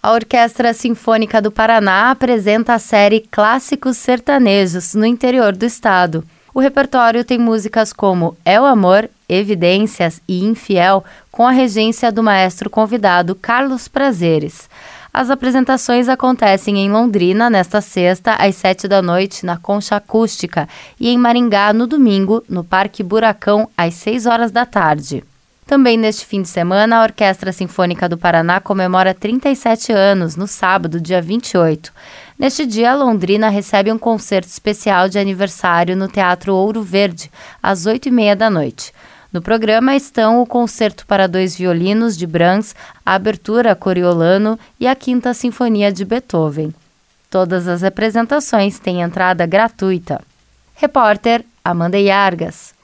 A Orquestra Sinfônica do Paraná apresenta a série Clássicos Sertanejos no interior do estado. O repertório tem músicas como É o Amor, Evidências e Infiel, com a regência do maestro convidado Carlos Prazeres. As apresentações acontecem em Londrina nesta sexta, às 19h, na Concha Acústica, e em Maringá, no domingo, no Parque Buracão, às 18h. Também neste fim de semana, a Orquestra Sinfônica do Paraná comemora 37 anos, no sábado, dia 28. Neste dia, Londrina recebe um concerto especial de aniversário no Teatro Ouro Verde, às 20h30. No programa estão o Concerto para 2 violinos de Brahms, a Abertura Coriolano e a Quinta Sinfonia de Beethoven. Todas as apresentações têm entrada gratuita. Repórter Amanda Iargas.